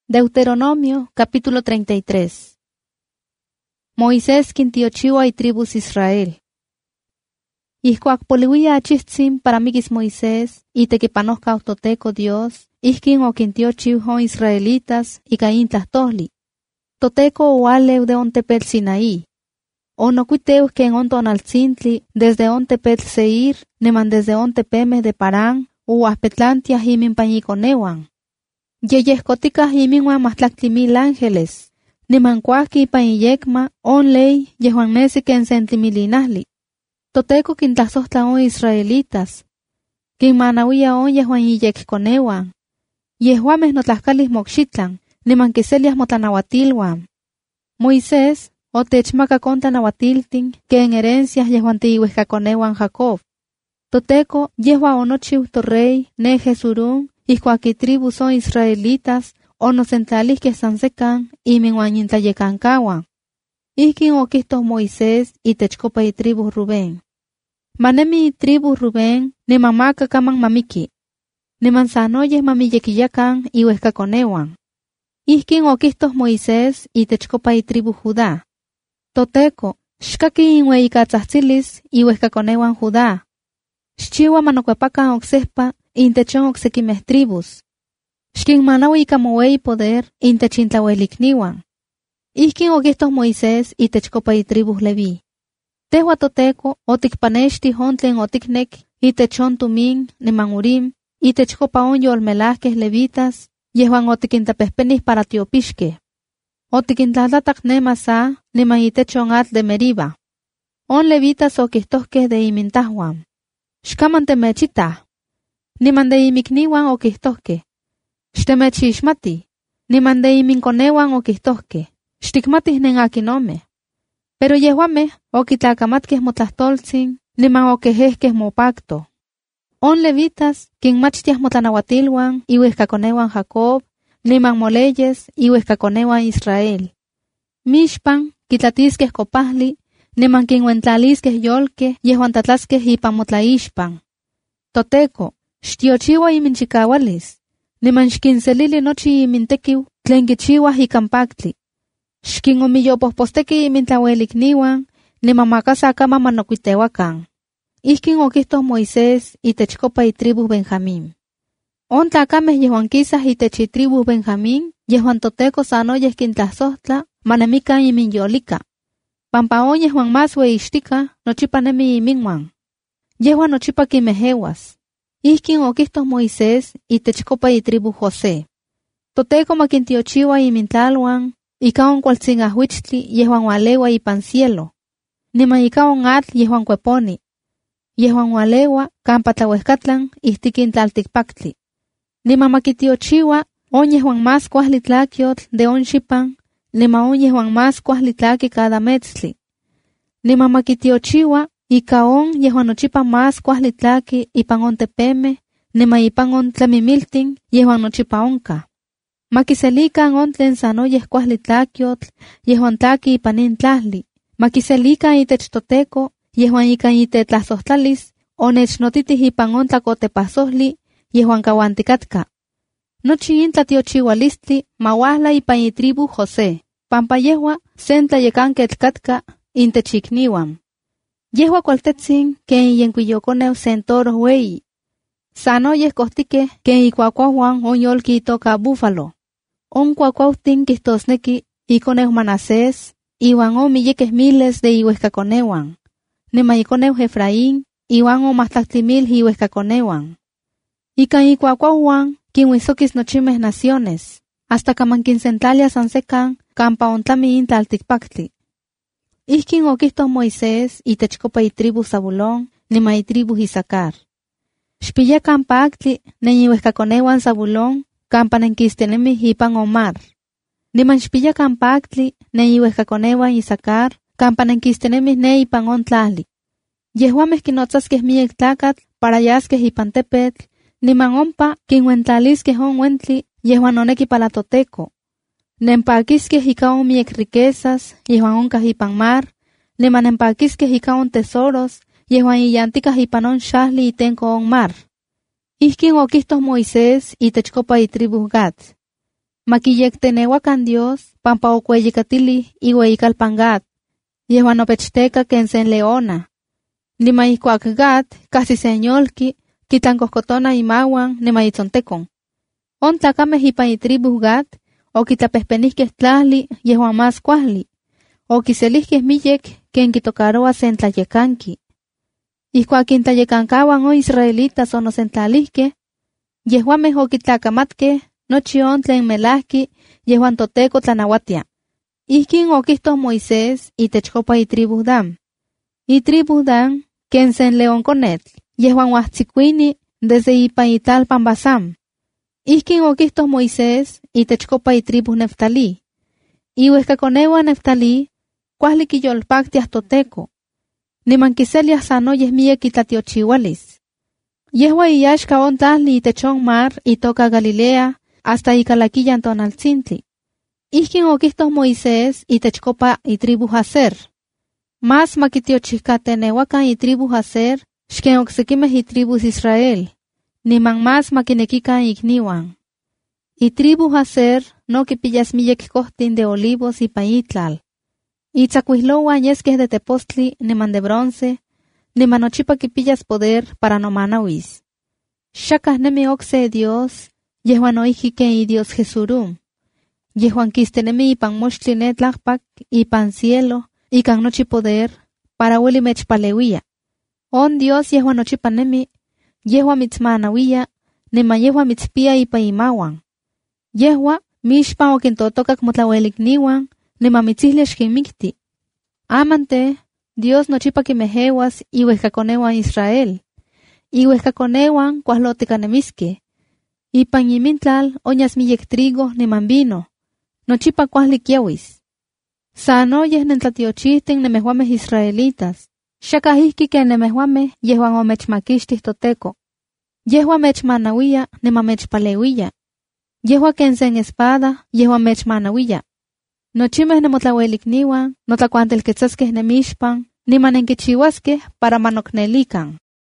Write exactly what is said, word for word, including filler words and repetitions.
Deuteronomio capítulo treinta y tres. Moisés quintiochiwa y tribus Israel. Ihkuak poliwia achitzin para migis Moisés y tequipanosca autoteco Dios, ihkin o quintiochiw israelitas y caintlas tohli. Toteco ualeu de ontepel Sinaí. O no cuiteus que en onton alcintli desde ontepel Seir, neman desde ontepeme de Parán, u aspetlantia himin pañiconewan. Yeyescoticas himinwan mastlactimil ángeles, nimancuaki pañiyecma, on ley, yehuannesi que en centimilinahli. Toteco quintlasostla on israelitas, quinmanawia on yehuan yeyecconewan, yehuames notlascalis moxitlan, nimanquiselias motlanahuatilwan. Moisés, o techmaca contanahuatiltin, que en herencias yehuan tiihuescaconewan Jacob. Toteco, yehua onochiu torrey, ne Jesurún, ihkuaki tribus son israelitas, o no centralis que sansecan, y minguanyintlayecancawan. Ihkin oquistos Moisés, y techcopa y tribus Rubén. Manemi y tribus Rubén, ni mamaca caman mamiki. Ni manzanoyes mamiyequiyacan, y huescaconewan. Ihkin oquistos Moisés, y techcopa y tribu Judá. Toteco, shkaki inhueicatzahtzilis, y huescaconewan Judá. Xchiwa manocuepacan ocsespa, intechon oksequimeh tribus. Xquinmanaui camowei poder, intechintlahuelikniwan. Ihkin oquistos Moisés, y techcopa y tribus Leví. Tehua Toteco, oticpanexti hontlen oticnec, y techon tumin, nimanurim, y techcopa on yolmelasques levitas, yehuan otiquintapehpenis para tiopixque. Otiquintlatlatak nemasa, niman itechon atl de Meriba. On levitas oquistosques de imintahuan. Xcaman temechitah. Niman de imikniwan oquistosque. Xtemechixmati. Niman de iminconewan oquistosque. Xticmatis nengaquinome. Pero yehuameh oquitlacamatques motlastoltzin, niman oquejesques mopacto. On levitas, quinmachtias motlanahuatilwan, y huescaconewan Jacob, niman moleyes, y huescaconewan Israel. Mixpan, quitlatisques copahli, niman quinhuentlalisques yolque, yehuan tatlasques ipan motlaixpan. Toteco, xtiochiwa iminchikawalis, niman xquinselili nochi imintequiu, tlen quichiuah ikan pactli. Xquinomiyopohposteki imintlahuelikniwan, niman macasa cama manocuitehuacan. Ihkin oquistos Moisés, y techcopa y tribus Benjamín. On tlacameh yehuan quisas y techi tribus Benjamín, yehuan Toteco sanoyes quintlasohtla, manemican iminyolika. Pampa on yehuan más weixtica, nochipa nemi iminwan. Yehuan nochipa quimehewas. Ihkin oquistos Moisés, y techcopa y tribu José. Toteco maquintiochiwa imintlalwan, ikaon cualtzingahuichtli yehuan walewa ipan cielo. Niman ikaon atl yehuan cueponi. Yehuan walewa campa tlahuescatlan ihtikin tlalticpactli. Niman maquitiochiwa on yehuan más cuahli tlaquiotl de on xipan, niman on yehuan más cuahli tlaqui cada metzli. Niman maquitiochiwa ika on yehuan nochipa más cuahli tlaqui ipan on tepeme, niman ipan on tlamimiltin yehuan nochipa onka. Makiselikan on tlen sanoyes cuahli tlaquiotl yehuan tlaqui ipan in tlahli. Makiselikan itech Toteco yehuan ikan itetlasohtlalis onechnotitih ipan on tlacotepasohli yehuan kawanticatka. Nochi in tlatiochiualistli mawahla ipan itribu José, pampa yehua sen tlayecanquetl katka intechikniwan. Yehua cualtetzin ken iyencuiyoconeu sen toro weyi. Sanoyes kohtique ken ikuacuahuan on yolki itoka búfalo. On cuacuautin quistosneki iconeu Manasés, iwan on milleques miles de ihuescaconewan. Niman iconeu Efraín, iwan on mastlactimil ihuescaconewan. Ikan ikuacuahuan quinhuisoquis nochimeh naciones, hasta camanquincentlalia sansecan campa ontlami in tlalticpactli. Ihkin oquistos Moisés y techcopa y tribu Zabulón, niman y tribu Isacar. Xpiyacan pactli nen ihuescaconewan Zabulón, campa nenquistenemih ipan Omar. Niman xpiyacan pactli nen ihuescaconewan Isacar, campa nenquistenemih ne ipan on tlali. Yehuameh quinotzasqueh miek tlacatl para yasqueh ipan tepetl, niman ompa quinhuentlalisqueh on uentli yehuan oneki para Toteco. Nempaquisqueh ika on miek riquezas yehuan oncah ipan mar, niman nempaquisqueh ika on tesoros yehuan iyanticah ipan on xahli itenco on mar. Ihkin oquistos Moisés y techcopa y tribu Gad. Maquiyectenehuacan Dios, pampa ocueyicatili iueicalpangat, yehuan opechteca kensen leona. Nima ihcuac gat, casi señolki, quitancohcotona imawan, nima itzontecon. On tlacameh ipan itribu gat, o quitlapehpenihqueh tlahli, yehuan más cuahli, o quiselihqueh miyek, ken quitocaroa sen tlayecanqui. Ihcuac intlayecancahuan o israelitas o nosentlalihqueh, yehuameh o quitlacamatqueh, nochi on tlen melahki, yehuan toteco tlanauatia. Ihquin oquihtoh Moisés itechcopa itribu Dan. Itribu Dan, ken sen leonconetl, yehuan huajtzicuini desde ipan italpan Basam. Ihquin oquihtoh Moisés itechcopa itribu Neftalí. Iuehcaconeua Neftalí, cuahli quiyolpactiah toteco. Niman quiseliah sanoyeh miyek itlatiochiualis. Yehua iyaxca on tlahli itechon mar itoca Galilea, hasta icalaquillan tonaltzintli. Ihquin oquihtoh Moisés itechcopa itribu Aser. Mas maquitiochihcateneuacan itribu Aser, xquen ocsequimeh itribus Israel, niman mas maquinequican icniuan. Itribu Aser no quipillas miyek cohtin de olivos ipan itlal. Itzacuihlouan yesqueh de tepostli niman de bronce, niman nochipa quipillas poder para no manauis. Xacah nemi ocse Dios, yehuan oihki ken iDios Jesurum. Yehuan quistenemi ipan moxtli netlahpak, ipan cielo, ikan nochi poder, para ueli mechpaleuia. On Dios yehuan nochipa nemi, yehua mitzmanauia, niman yehua mitzpia ipa imawan. Yehua, mixpan oquintotocak motlauelikniuan, niman mitzihlia xquinmicti. Amante, Dios nochipa quimeheuas iuehcaconeuan Israel. Iuehcaconeuan cuahloticanemiske. Ipan imintlal oñas miyek trigo niman vino. Nochipa cuahli kiawis. Sanoyeh nentlatiochihten nemehuameh israelitas. Xacah ihki ken nemehuameh yehuan omechmaquixtih toteco. Yehua mechmanauia niman mechpaleuia. Yehua ken sen espada yehuan mechmanauia. Nochimeh nemotlauelikniuan notlacuantelquetzaskeh nemixpan niman nenquichiuaskeh para manocnelican.